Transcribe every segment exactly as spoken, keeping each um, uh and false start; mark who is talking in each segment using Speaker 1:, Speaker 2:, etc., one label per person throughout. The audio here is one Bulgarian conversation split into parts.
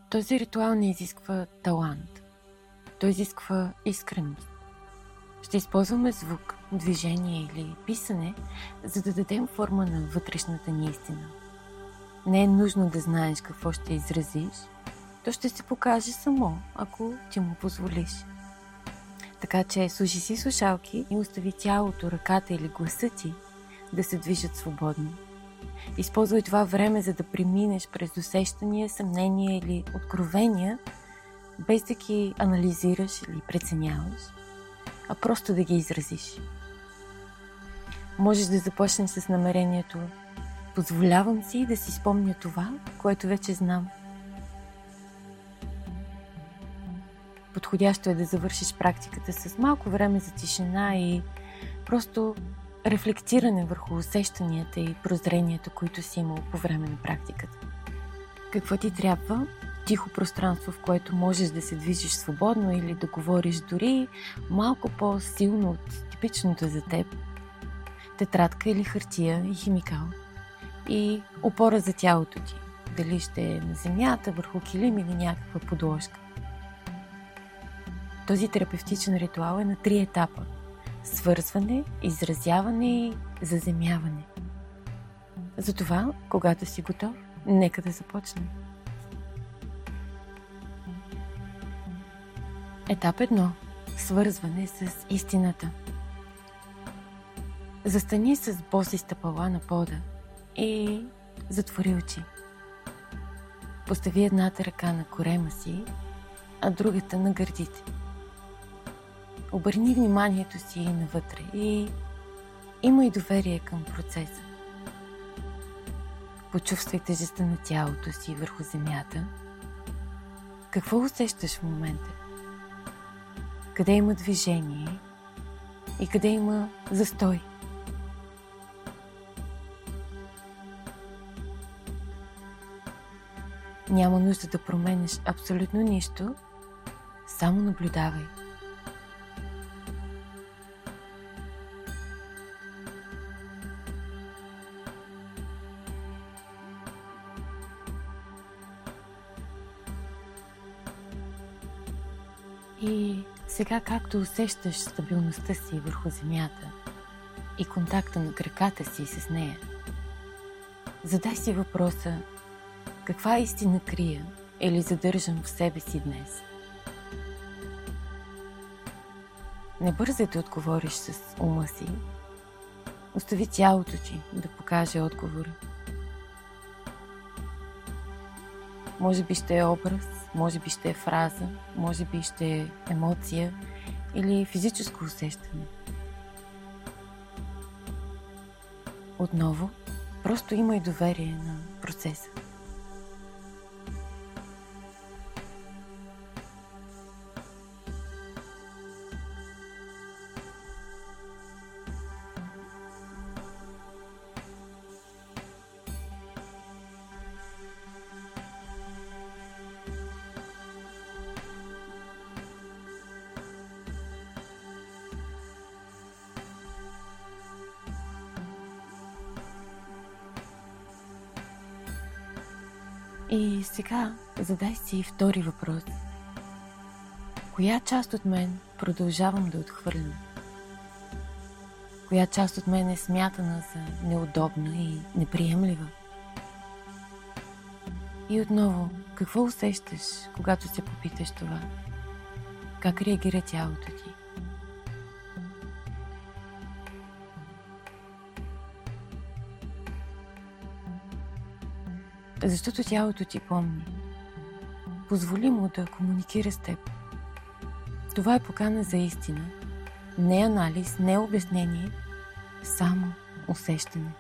Speaker 1: Този ритуал не изисква талант. Той изисква искреност. Ще използваме звук, движение или писане, за да дадем форма на вътрешната ни истина. Не е нужно да знаеш какво ще изразиш, то ще се покаже само, ако ти му позволиш. Така че служи си слушалки и остави тялото, ръката или гласа ти да се движат свободно. Използвай това време, за да преминеш през усещания, съмнения или откровения, без да ги анализираш или преценяваш, а просто да ги изразиш. Можеш да започнеш с намерението: позволявам си да си спомня това, което вече знам. Подходящо е да завършиш практиката с малко време за тишина и просто рефлектиране върху усещанията и прозренията, които си имал по време на практиката. Какво ти трябва? Тихо пространство, в което можеш да се движиш свободно или да говориш дори малко по-силно от типичното за теб. Тетрадка или хартия и химикал. И опора за тялото ти. Дали ще е на земята, върху килим или някаква подложка. Този терапевтичен ритуал е на три етапа: свързване, изразяване и заземяване. Затова, когато си готов, нека да започнем. Етап едно. Свързване с истината. Застани с боси стъпала на пода и затвори очи. Постави едната ръка на корема си, а другата на гърдите. Обърни вниманието си навътре и имай доверие към процеса. Почувствай тежестта на тялото си върху земята. Какво усещаш в момента? Къде има движение и къде има застой? Няма нужда да променеш абсолютно нищо, само наблюдавай. И сега, както усещаш стабилността си върху земята и контакта на краката си с нея, задай си въпроса: каква истина крия или задържам в себе си днес? Не бързай да отговориш с ума си. Остави тялото ти да покаже отговора. Може би ще е образ, може би ще е фраза, може би ще е емоция или физическо усещане. Отново, просто имай доверие на процеса. И сега задай си втори въпрос. Коя част от мен продължавам да отхвърлям? Коя част от мен е смятана за неудобна и неприемлива? И отново, какво усещаш, когато се попиташ това? Как реагира тялото ти? Защото тялото ти помни. Позволи му да комуникира с теб. Това е покана за истина. Не анализ, не обяснение, само усещане.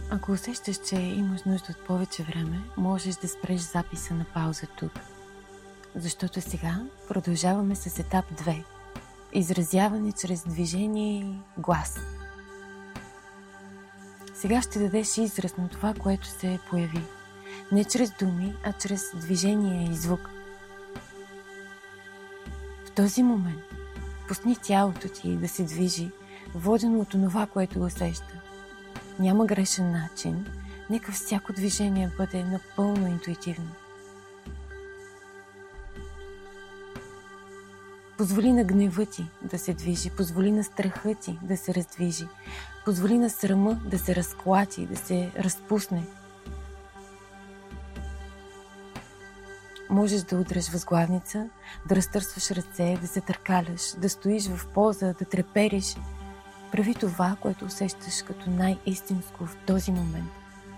Speaker 1: Ако усещаш, че имаш нужда от повече време, можеш да спреш записа на пауза тук. Защото сега продължаваме с етап две. Изразяване чрез движение и глас. Сега ще дадеш израз на това, което се появи. Не чрез думи, а чрез движение и звук. В този момент пусни тялото ти да се движи, водено от това, което усеща. Няма грешен начин, нека всяко движение бъде напълно интуитивно. Позволи на гнева ти да се движи, позволи на страха ти да се раздвижи, позволи на срама да се разклати, да се разпусне. Можеш да удреш възглавница, да разтърсваш ръце, да се търкаляш, да стоиш в поза, да трепериш. Прави това, което усещаш като най-истинско в този момент.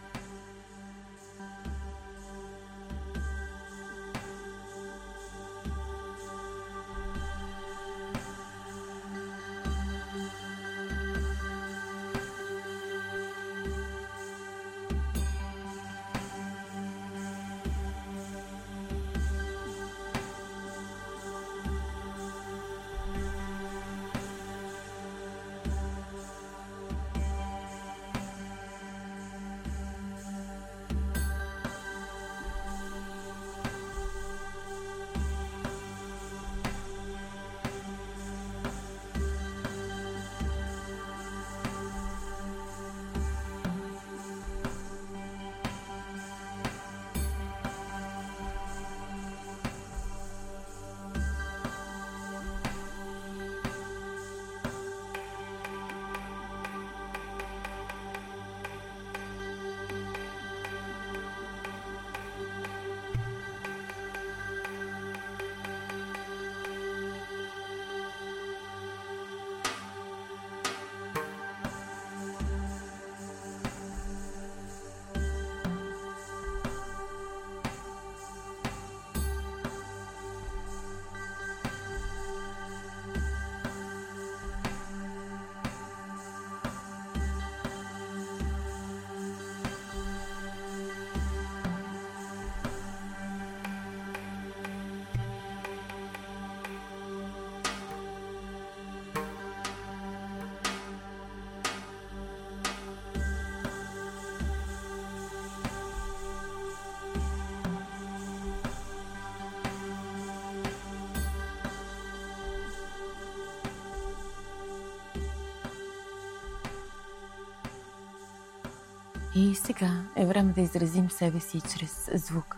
Speaker 1: И сега е време да изразим себе си чрез звук.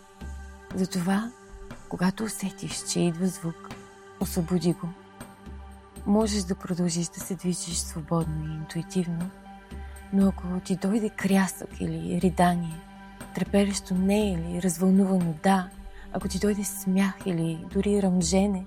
Speaker 1: Затова, когато усетиш, че идва звук, освободи го. Можеш да продължиш да се движиш свободно и интуитивно, но ако ти дойде крясък или ридание, треперещо не или развълнувано да, ако ти дойде смях или дори ръмжене,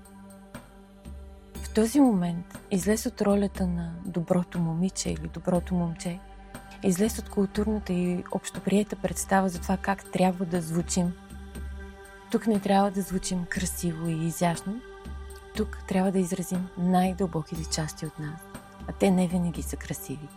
Speaker 1: в този момент излез от ролята на доброто момиче или доброто момче, излез от културната и общоприета представа за това как трябва да звучим. Тук не трябва да звучим красиво и изящно, тук трябва да изразим най-дълбоките части от нас, а те не винаги са красиви.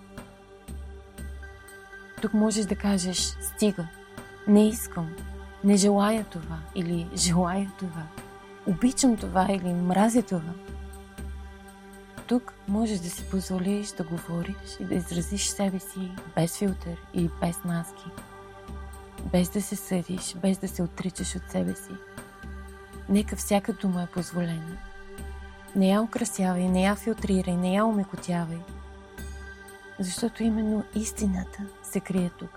Speaker 1: Тук можеш да кажеш стига, не искам, не желая това или желая това, обичам това или мразя това. Тук можеш да си позволиш да говориш и да изразиш себе си без филтър и без маски, без да се съдиш, без да се отричаш от себе си. Нека всяка дума е позволена. Не я украсявай, не я филтрирай, не я омекотявай, защото именно истината се крие тук.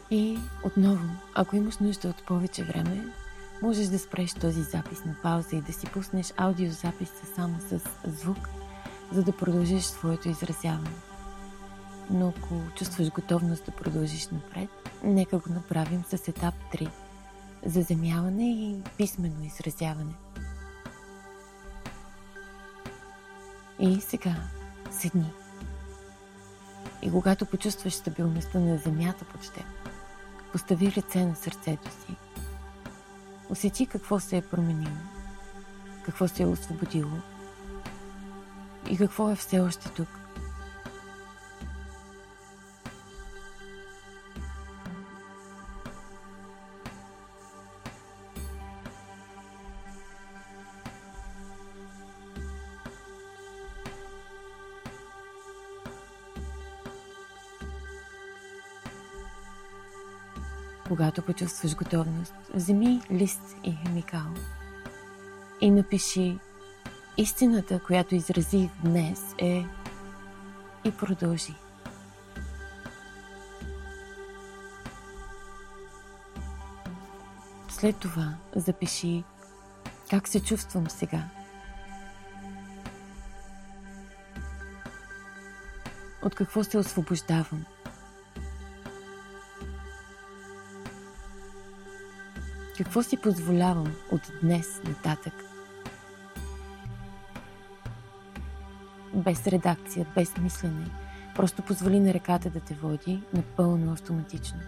Speaker 1: И отново, ако имаш нужда от повече време, можеш да спреш този запис на пауза и да си пуснеш аудиозаписа само с звук, за да продължиш своето изразяване. Но ако чувстваш готовност да продължиш напред, нека го направим с етап три – заземяване и писмено изразяване. И сега седни. И когато почувстваш стабилността на земята под теб, постави ръце на сърцето си. Усети какво се е променило, какво се е освободило и какво е все още тук. Когато почувстваш готовност, вземи лист и химикал и напиши: истината, която изразих днес е... и продължи. След това запиши как се чувствам сега. От какво се освобождавам. Какво си позволявам от днес нататък? Без редакция, без мислене. Просто позволи на реката да те води напълно автоматично.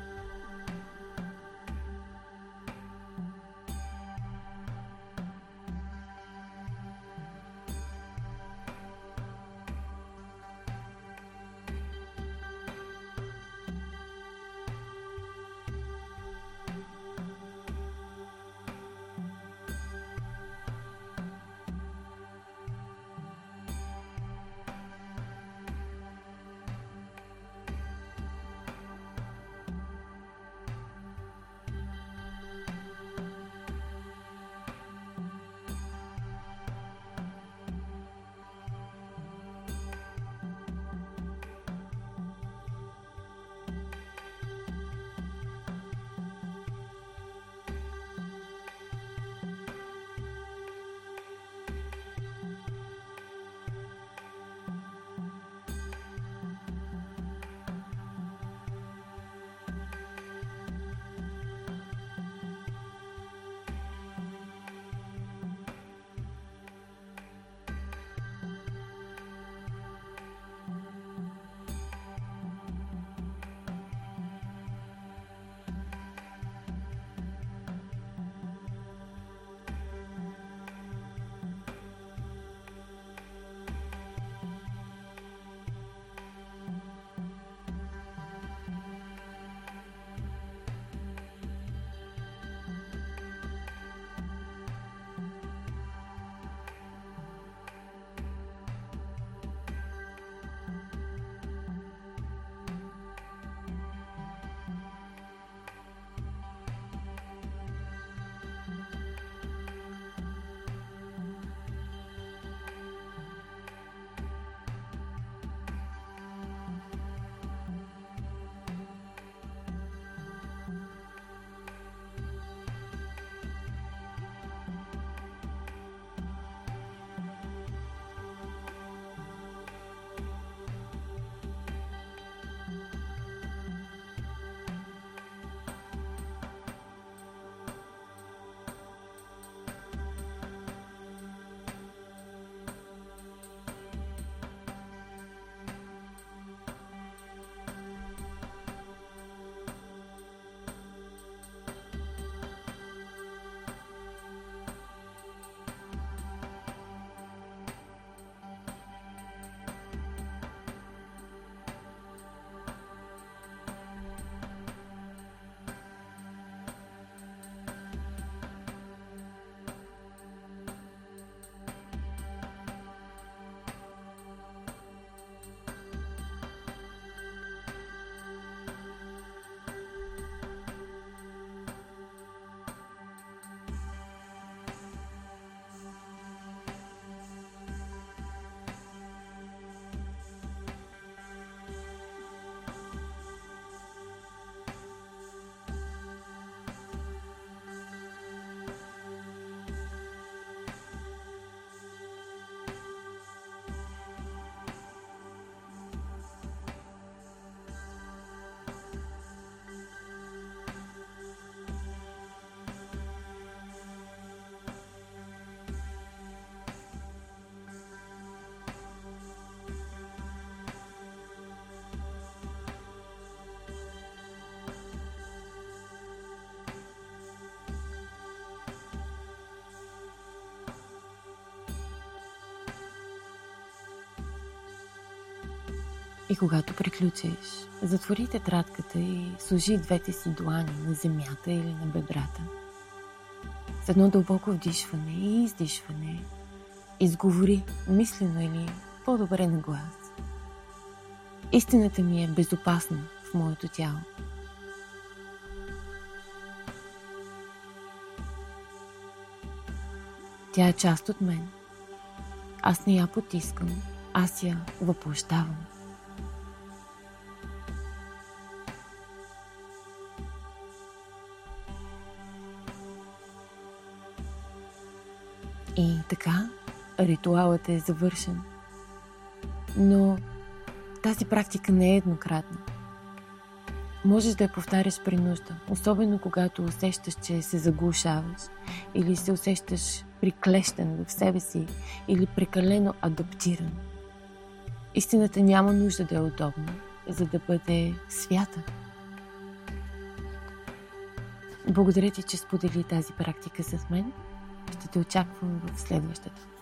Speaker 1: И когато приключиш, затвори тетрадката и сложи двете си длани на земята или на бедрата. С едно дълбоко вдишване и издишване изговори мислено или по-добре на глас: истината ми е безопасна в моето тяло. Тя е част от мен. Аз не я потискам, аз я въплъщавам. И така, ритуалът е завършен. Но тази практика не е еднократна. Можеш да я повтаряш при нужда, особено когато усещаш, че се заглушаваш или се усещаш приклещен в себе си или прекалено адаптиран. Истината няма нужда да е удобна, за да бъде свята. Благодаря ти, че сподели тази практика с мен. Ще те очаквам в следващата.